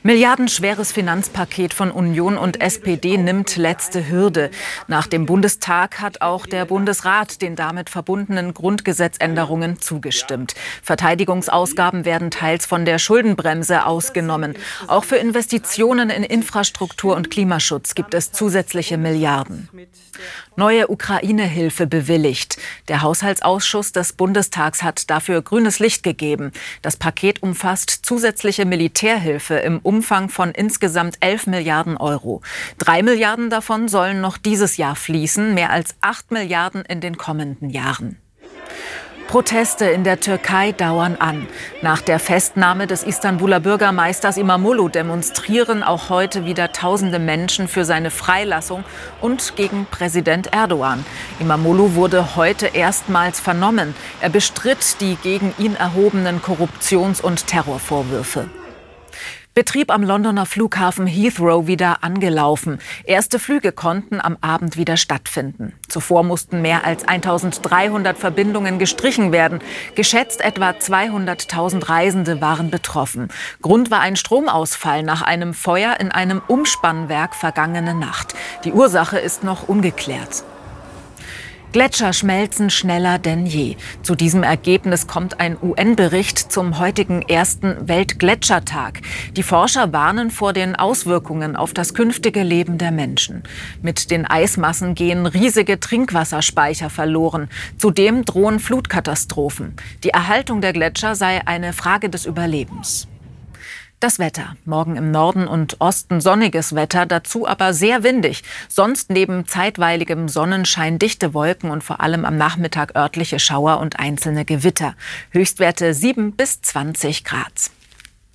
Milliardenschweres Finanzpaket von Union und SPD nimmt letzte Hürde. Nach dem Bundestag hat auch der Bundesrat den damit verbundenen Grundgesetzänderungen zugestimmt. Verteidigungsausgaben werden teils von der Schuldenbremse ausgenommen. Auch für Investitionen in Infrastruktur und Klimaschutz gibt es zusätzliche Milliarden. Neue Ukraine-Hilfe bewilligt. Der Haushaltsausschuss des Bundestags hat dafür grünes Licht gegeben. Das Paket umfasst zusätzliche Militärhilfe im Umfang von insgesamt 11 Milliarden Euro. 3 Milliarden davon sollen noch dieses Jahr fließen, mehr als 8 Milliarden in den kommenden Jahren. Proteste in der Türkei dauern an. Nach der Festnahme des Istanbuler Bürgermeisters İmamoğlu demonstrieren auch heute wieder tausende Menschen für seine Freilassung und gegen Präsident Erdogan. İmamoğlu wurde heute erstmals vernommen. Er bestritt die gegen ihn erhobenen Korruptions- und Terrorvorwürfe. Betrieb am Londoner Flughafen Heathrow wieder angelaufen. Erste Flüge konnten am Abend wieder stattfinden. Zuvor mussten mehr als 1300 Verbindungen gestrichen werden. Geschätzt etwa 200.000 Reisende waren betroffen. Grund war ein Stromausfall nach einem Feuer in einem Umspannwerk vergangene Nacht. Die Ursache ist noch ungeklärt. Gletscher schmelzen schneller denn je. Zu diesem Ergebnis kommt ein UN-Bericht zum heutigen ersten Weltgletschertag. Die Forscher warnen vor den Auswirkungen auf das künftige Leben der Menschen. Mit den Eismassen gehen riesige Trinkwasserspeicher verloren. Zudem drohen Flutkatastrophen. Die Erhaltung der Gletscher sei eine Frage des Überlebens. Das Wetter. Morgen im Norden und Osten sonniges Wetter, dazu aber sehr windig. Sonst neben zeitweiligem Sonnenschein dichte Wolken und vor allem am Nachmittag örtliche Schauer und einzelne Gewitter. Höchstwerte 7 bis 20 Grad.